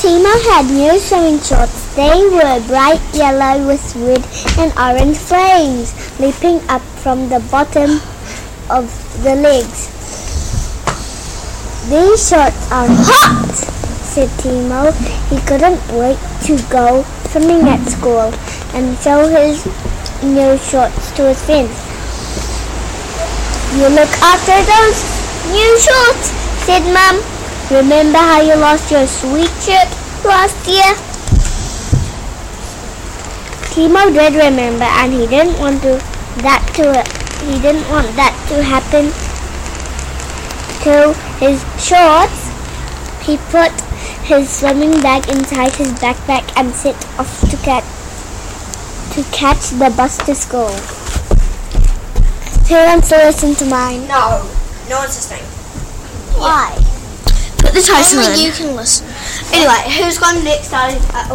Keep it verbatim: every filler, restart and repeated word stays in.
Timo had new swimming shorts. They were bright yellow with red and orange flames leaping up from the bottom of the legs. "These shorts are hot," said Timo. He couldn't wait to go swimming at school and show his new shorts to his friends. "You look after those new shorts," said Mum. "Remember how you lost your sweet shirt last year?" Timo did remember, and he didn't want to that to he didn't want that to happen to his shorts. He put his swimming bag inside his backpack and set off to catch to catch the bus to school. Who wants to listen to mine? No, no one's listening. Why? Put the title Only in. you can listen. Anyway, who's going next? Starting at